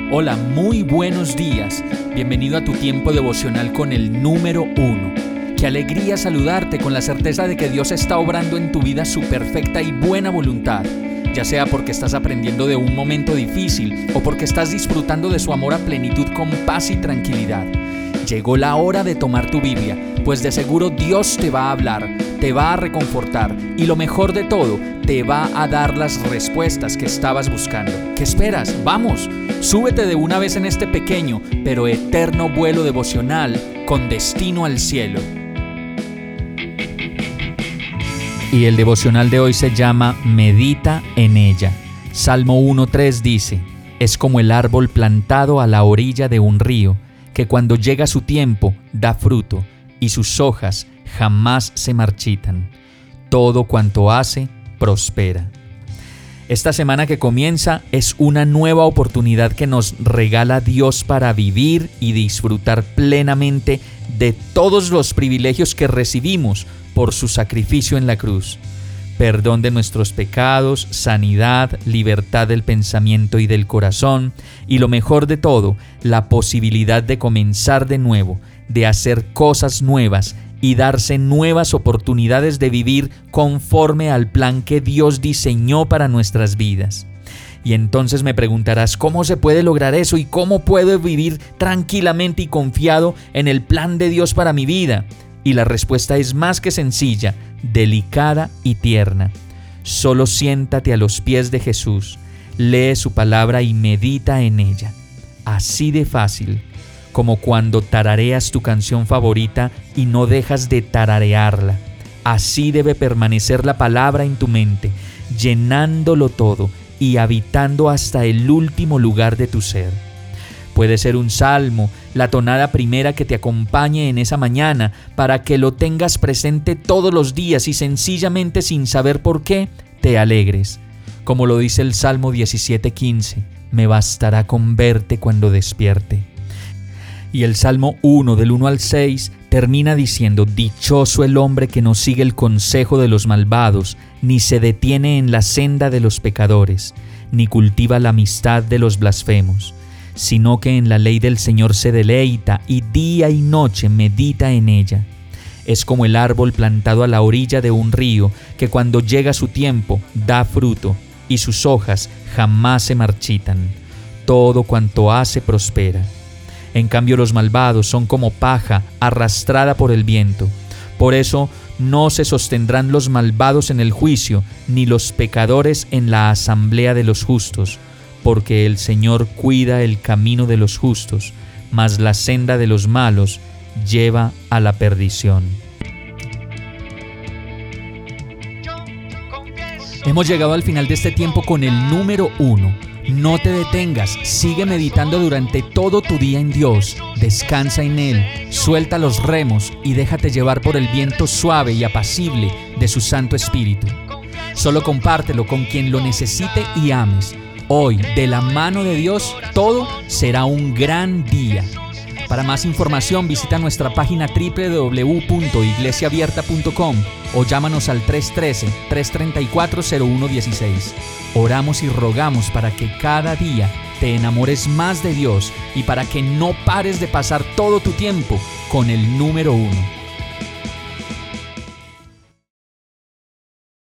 Hola, muy buenos días. Bienvenido a tu tiempo devocional con el número 1. Qué alegría saludarte con la certeza de que Dios está obrando en tu vida su perfecta y buena voluntad, ya sea porque estás aprendiendo de un momento difícil o porque estás disfrutando de su amor a plenitud con paz y tranquilidad. Llegó la hora de tomar tu Biblia, pues de seguro Dios te va a hablar, te va a reconfortar y lo mejor de todo, te va a dar las respuestas que estabas buscando. ¿Qué esperas? ¡Vamos! Súbete de una vez en este pequeño pero eterno vuelo devocional con destino al cielo. Y el devocional de hoy se llama Medita en ella. Salmo 1:3 dice: es como el árbol plantado a la orilla de un río, que cuando llega su tiempo da fruto, y sus hojas jamás se marchitan. Todo cuanto hace, prospera. Esta semana que comienza es una nueva oportunidad que nos regala Dios para vivir y disfrutar plenamente de todos los privilegios que recibimos por su sacrificio en la cruz. Perdón de nuestros pecados, sanidad, libertad del pensamiento y del corazón, y lo mejor de todo, la posibilidad de comenzar de nuevo, de hacer cosas nuevas y darse nuevas oportunidades de vivir conforme al plan que Dios diseñó para nuestras vidas. Y entonces me preguntarás, ¿cómo se puede lograr eso y cómo puedo vivir tranquilamente y confiado en el plan de Dios para mi vida? Y la respuesta es más que sencilla, delicada y tierna. Solo siéntate a los pies de Jesús, lee su palabra y medita en ella. Así de fácil, como cuando tarareas tu canción favorita y no dejas de tararearla. Así debe permanecer la palabra en tu mente, llenándolo todo y habitando hasta el último lugar de tu ser. Puede ser un salmo, la tonada primera que te acompañe en esa mañana, para que lo tengas presente todos los días y sencillamente sin saber por qué, te alegres. Como lo dice el Salmo 17:15, me bastará con verte cuando despierte. Y el Salmo 1 del 1 al 6 termina diciendo: dichoso el hombre que no sigue el consejo de los malvados, ni se detiene en la senda de los pecadores, ni cultiva la amistad de los blasfemos, sino que en la ley del Señor se deleita y día y noche medita en ella. Es como el árbol plantado a la orilla de un río, que cuando llega su tiempo da fruto, y sus hojas jamás se marchitan. Todo cuanto hace prospera. En cambio, los malvados son como paja arrastrada por el viento. Por eso no se sostendrán los malvados en el juicio, ni los pecadores en la asamblea de los justos. Porque el Señor cuida el camino de los justos, mas la senda de los malos lleva a la perdición. Hemos llegado al final de este tiempo con el número 1. No te detengas, sigue meditando durante todo tu día en Dios, descansa en Él, suelta los remos y déjate llevar por el viento suave y apacible de su Santo Espíritu. Solo compártelo con quien lo necesite y ames. Hoy, de la mano de Dios, todo será un gran día. Para más información, visita nuestra página www.iglesiaabierta.com o llámanos al 313-334-0116. Oramos y rogamos para que cada día te enamores más de Dios y para que no pares de pasar todo tu tiempo con el número 1.